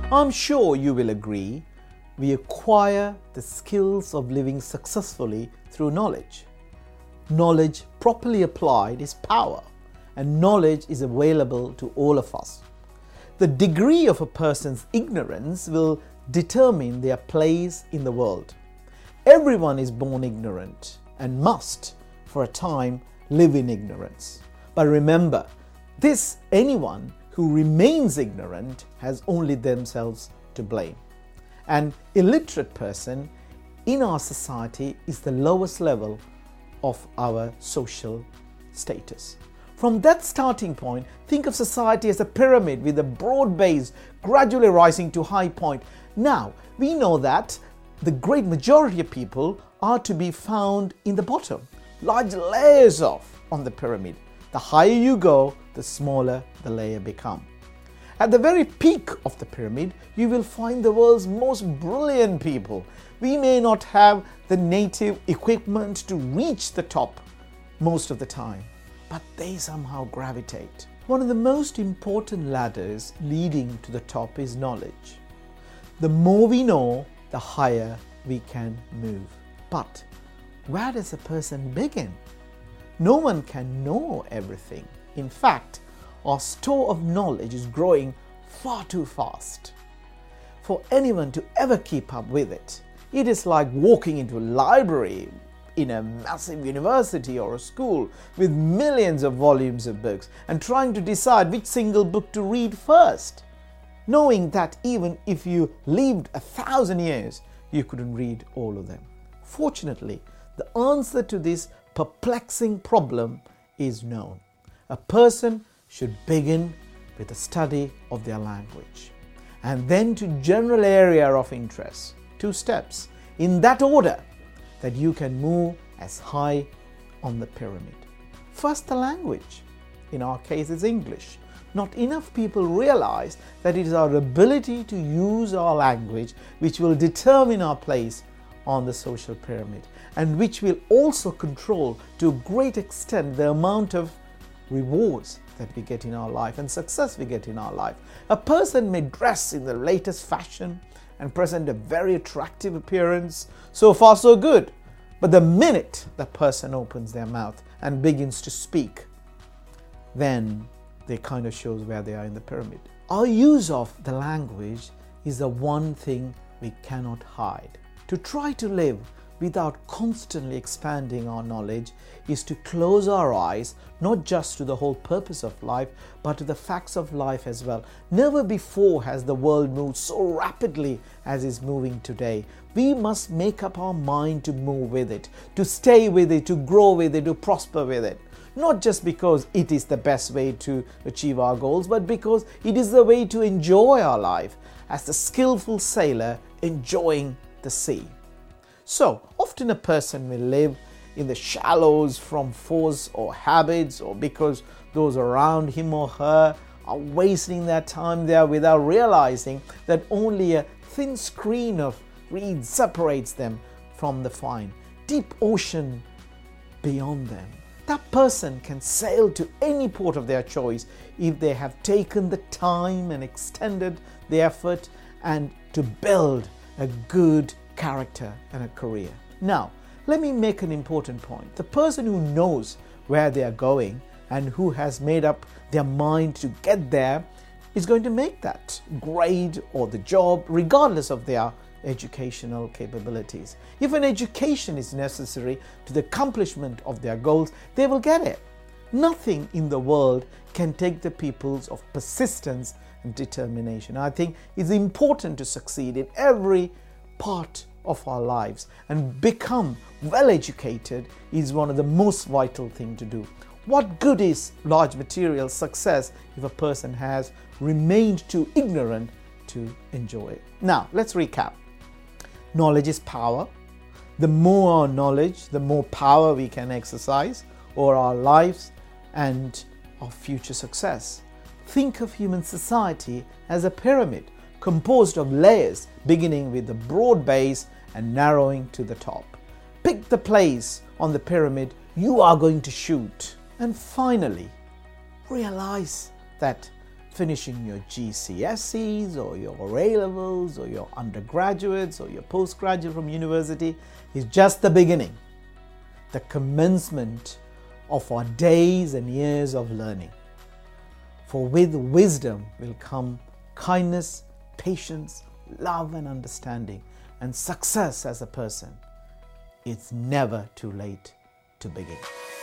I'm sure you will agree, we acquire the skills of living successfully through knowledge. Knowledge properly applied is power, and knowledge is available to all of us. The degree of a person's ignorance will determine their place in the world. Everyone is born ignorant and must, for a time, live in ignorance. But remember, anyone who remains ignorant has only themselves to blame. An illiterate person in our society is the lowest level of our social status. From that starting point, think of society as a pyramid with a broad base gradually rising to high point. Now, we know that the great majority of people are to be found in the bottom, large layers on the pyramid. The higher you go, the smaller the layer becomes. At the very peak of the pyramid, you will find the world's most brilliant people. We may not have the native equipment to reach the top most of the time, but they somehow gravitate. One of the most important ladders leading to the top is knowledge. The more we know, the higher we can move. But where does a person begin? No one can know everything. In fact, our store of knowledge is growing far too fast for anyone to ever keep up with it. It is like walking into a library in a massive university or a school with millions of volumes of books and trying to decide which single book to read first, knowing that even if you lived 1,000 years, you couldn't read all of them. Fortunately, the answer to this perplexing problem is known. A person should begin with the study of their language and then to general area of interest. 2 steps in that order that you can move as high on the pyramid. First, the language. In our case, it's English. Not enough people realize that it is our ability to use our language which will determine our place on the social pyramid and which will also control to a great extent the amount of rewards that we get in our life and success we get in our life. A person may dress in the latest fashion and present a very attractive appearance. So far, so good. But the minute the person opens their mouth and begins to speak, then they kind of shows where they are in the pyramid. Our use of the language is the one thing we cannot hide. To try to live without constantly expanding our knowledge is to close our eyes not just to the whole purpose of life, but to the facts of life as well. Never before has the world moved so rapidly as is moving today. We must make up our mind to move with it, to stay with it, to grow with it, to prosper with it. Not just because it is the best way to achieve our goals, but because it is the way to enjoy our life as the skillful sailor enjoying the sea. So, often a person will live in the shallows from force or habits or because those around him or her are wasting their time there without realizing that only a thin screen of reeds separates them from the fine, deep ocean beyond them. That person can sail to any port of their choice if they have taken the time and extended the effort and to build a good character and a career. Now, let me make an important point. The person who knows where they are going and who has made up their mind to get there is going to make that grade or the job regardless of their educational capabilities. If an education is necessary to the accomplishment of their goals, they will get it. Nothing in the world can take the peoples of persistence and determination. I think it's important to succeed in every part of our lives, and become well educated is one of the most vital things to do. What good is large material success if a person has remained too ignorant to enjoy it? Now, let's recap. Knowledge is power. The more our knowledge, the more power we can exercise over our lives and our future success. Think of human society as a pyramid composed of layers beginning with the broad base and narrowing to the top. Pick the place on the pyramid you are going to shoot. And finally, realize that finishing your GCSEs or your A-levels or your undergraduates or your postgraduate from university is just the beginning, the commencement of our days and years of learning. For with wisdom will come kindness, patience, love and understanding, and success as a person. It's never too late to begin.